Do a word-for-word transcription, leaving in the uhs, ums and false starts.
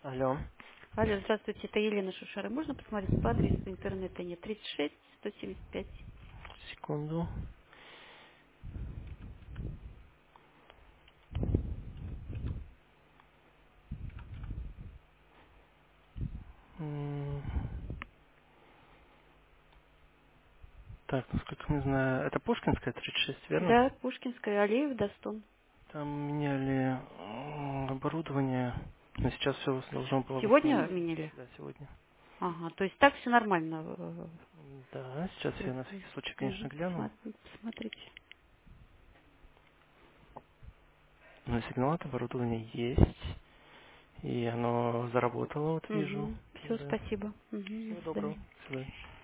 Алло. Алло, здравствуйте, это Елена Шушара. Можно посмотреть по адресу интернета нет? тридцать шесть сто семьдесят пять. Секунду. М, Так, насколько я знаю, это Пушкинская тридцать шесть, верно? Да, Пушкинская, Аллеев, Достон. Там меняли м, оборудование, но сейчас все должно было Сегодня восстановиться. меняли? Да, сегодня. Ага, то есть так все нормально. Да, сейчас э, я на э, всякий случай, конечно, мгм, гляну. посмотри- Посмотрите. Но сигнал от оборудования есть, и оно заработало, вот вижу. Угу. Все, Да. спасибо. Угу, до Всего свидания. доброго. До свидания.